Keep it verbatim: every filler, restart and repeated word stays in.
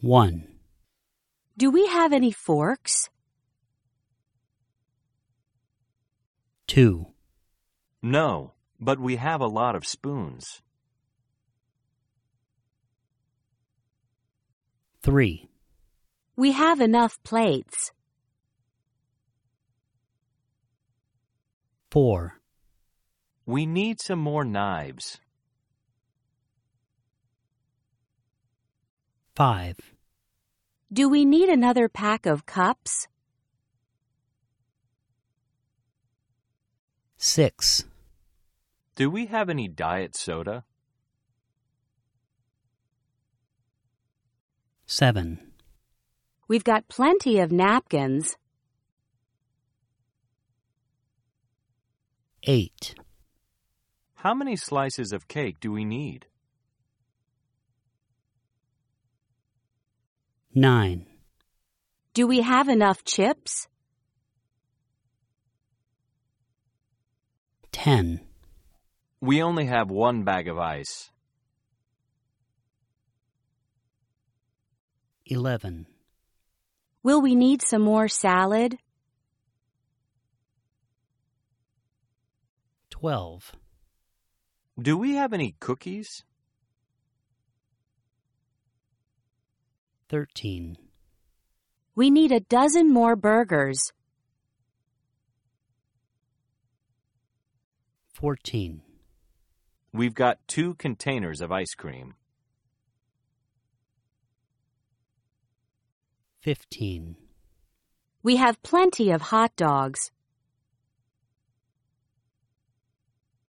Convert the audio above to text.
one. Do we have any forks? two. No, but we have a lot of spoons. three. We have enough plates. four. We need some more knives. five. Do we need another pack of cups? six. Do we have any diet soda? seven. We've got plenty of napkins. eight. How many slices of cake do we need? nine. Do we have enough chips? ten. We only have one bag of ice. eleven. Will we need some more salad? twelve. Do we have any cookies? thirteen. We need a dozen more burgers. fourteen. We've got two containers of ice cream. fifteen. We have plenty of hot dogs.